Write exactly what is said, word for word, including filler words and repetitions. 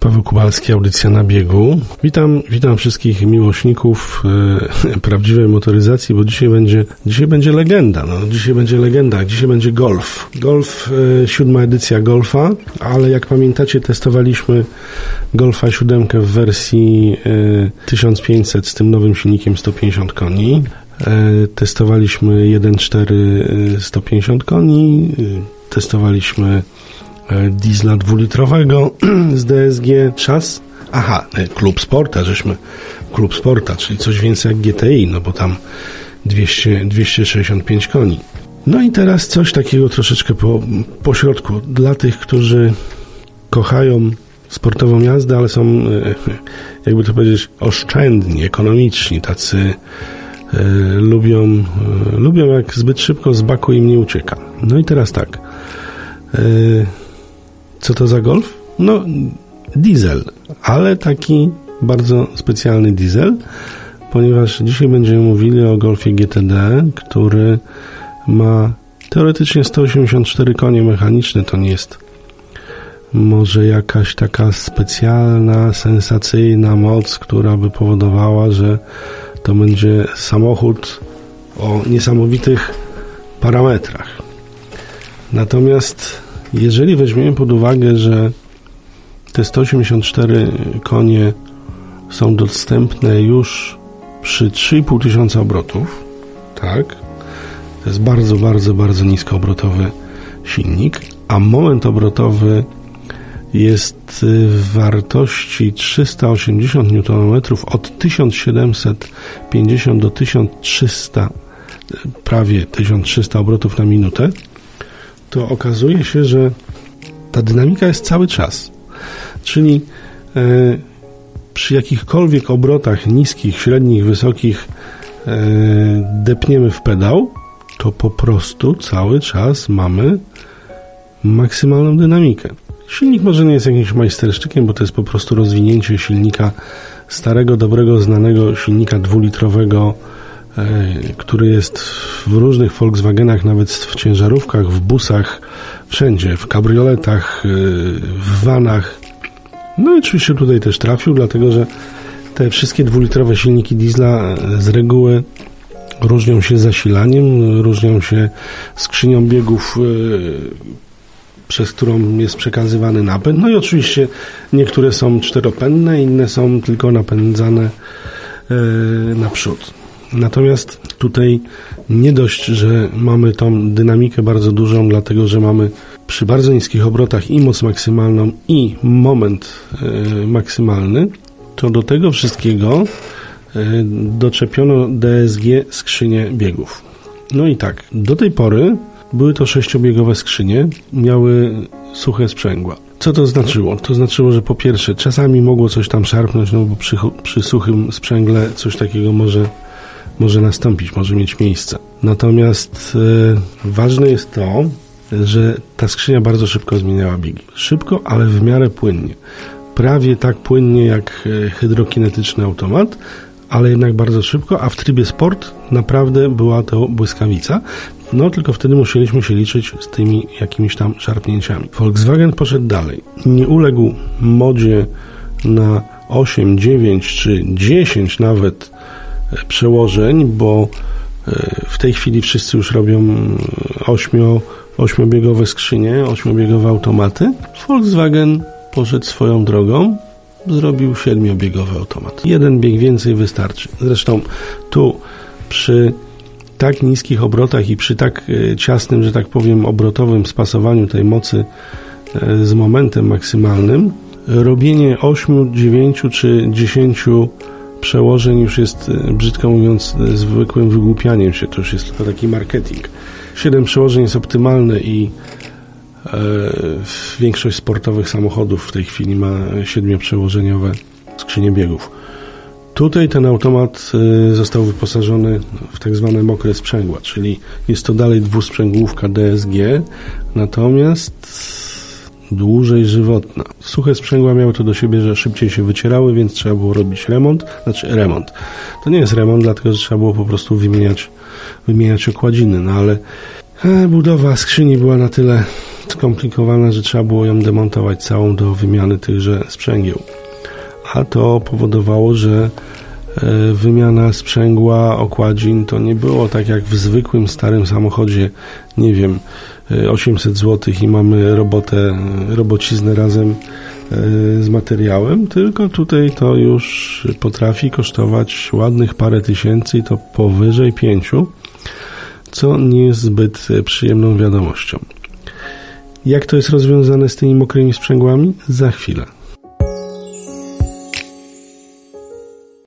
Paweł Kubalski, audycja na biegu. Witam, witam wszystkich miłośników e, prawdziwej motoryzacji, bo dzisiaj będzie, dzisiaj będzie legenda. No, dzisiaj będzie legenda, dzisiaj będzie Golf. Golf, e, siódma edycja Golfa, ale jak pamiętacie, testowaliśmy Golfa siódemkę w wersji e, tysiąc pięćset z tym nowym silnikiem sto pięćdziesiąt koni. E, testowaliśmy jeden przecinek cztery sto pięćdziesiąt koni, e, testowaliśmy diesla dwulitrowego z D S G. Czas? Aha, Klub Sporta, żeśmy Klub Sporta, czyli coś więcej jak G T I, no bo tam dwieście, dwieście sześćdziesiąt pięć koni. No i teraz coś takiego troszeczkę po, po środku. Dla tych, którzy kochają sportową jazdę, ale są, jakby to powiedzieć, oszczędni, ekonomiczni, tacy e, lubią, e, lubią jak zbyt szybko z baku im nie ucieka. No i teraz tak. E, Co to za Golf? No, diesel, ale taki bardzo specjalny diesel, ponieważ dzisiaj będziemy mówili o Golfie G T D, który ma teoretycznie sto osiemdziesiąt cztery konie mechaniczne. To nie jest może jakaś taka specjalna, sensacyjna moc, która by powodowała, że to będzie samochód o niesamowitych parametrach. Natomiast jeżeli weźmiemy pod uwagę, że te sto osiemdziesiąt cztery konie są dostępne już przy trzy i pół tysiąca obrotów, tak, to jest bardzo, bardzo, bardzo niskoobrotowy silnik, a moment obrotowy jest w wartości trzysta osiemdziesiąt niutonometrów od tysiąc siedemset pięćdziesiąt do tysiąc trzysta, prawie tysiąc trzysta obrotów na minutę, to okazuje się, że ta dynamika jest cały czas. Czyli e, przy jakichkolwiek obrotach niskich, średnich, wysokich e, depniemy w pedał, to po prostu cały czas mamy maksymalną dynamikę. Silnik może nie jest jakimś majstersztykiem, bo to jest po prostu rozwinięcie silnika starego, dobrego, znanego silnika dwulitrowego, który jest w różnych Volkswagenach, nawet w ciężarówkach, w busach, wszędzie, w kabrioletach, w vanach. No i oczywiście tutaj też trafił, dlatego że te wszystkie dwulitrowe silniki diesla z reguły różnią się zasilaniem, różnią się skrzynią biegów, przez którą jest przekazywany napęd. No i oczywiście niektóre są czteropędne, inne są tylko napędzane naprzód. Natomiast tutaj nie dość, że mamy tą dynamikę bardzo dużą, dlatego że mamy przy bardzo niskich obrotach i moc maksymalną, i moment e, maksymalny, to do tego wszystkiego e, doczepiono D S G skrzynię biegów. No i tak, do tej pory były to sześciobiegowe skrzynie, miały suche sprzęgła. Co to znaczyło? To znaczyło, że po pierwsze czasami mogło coś tam szarpnąć, no bo przy, przy suchym sprzęgle coś takiego może może nastąpić, może mieć miejsce. Natomiast e, ważne jest to, że ta skrzynia bardzo szybko zmieniała biegi. Szybko, ale w miarę płynnie. Prawie tak płynnie jak e, hydrokinetyczny automat, ale jednak bardzo szybko, a w trybie sport naprawdę była to błyskawica. No tylko wtedy musieliśmy się liczyć z tymi jakimiś tam szarpnięciami. Volkswagen poszedł dalej. Nie uległ modzie na osiem, dziewięć czy dziesięć nawet przełożeń, bo w tej chwili wszyscy już robią ośmio, ośmiobiegowe skrzynie, ośmiobiegowe automaty. Volkswagen poszedł swoją drogą, zrobił siedmiobiegowy automat. Jeden bieg więcej wystarczy. Zresztą tu przy tak niskich obrotach i przy tak ciasnym, że tak powiem, obrotowym spasowaniu tej mocy z momentem maksymalnym, robienie ośmiu, dziewięciu czy dziesięciu przełożeń już jest, brzydko mówiąc, zwykłym wygłupianiem się. To już jest tylko taki marketing. siedem przełożeń jest optymalne i e, większość sportowych samochodów w tej chwili ma siedmioprzełożeniowe skrzynie biegów. Tutaj ten automat e, został wyposażony w tak zwane mokre sprzęgła, czyli jest to dalej dwusprzęgłówka D S G, natomiast dłużej żywotna. Suche sprzęgła miały to do siebie, że szybciej się wycierały, więc trzeba było robić remont. Znaczy remont. To nie jest remont, dlatego że trzeba było po prostu wymieniać, wymieniać okładziny, no ale e, budowa skrzyni była na tyle skomplikowana, że trzeba było ją demontować całą do wymiany tychże sprzęgieł. A to powodowało, że wymiana sprzęgła, okładzin to nie było tak jak w zwykłym starym samochodzie, nie wiem, osiemset złotych i mamy robotę, robociznę razem z materiałem, tylko tutaj to już potrafi kosztować ładnych parę tysięcy i to powyżej pięciu, co nie jest zbyt przyjemną wiadomością. Jak to jest rozwiązane z tymi mokrymi sprzęgłami? Za chwilę.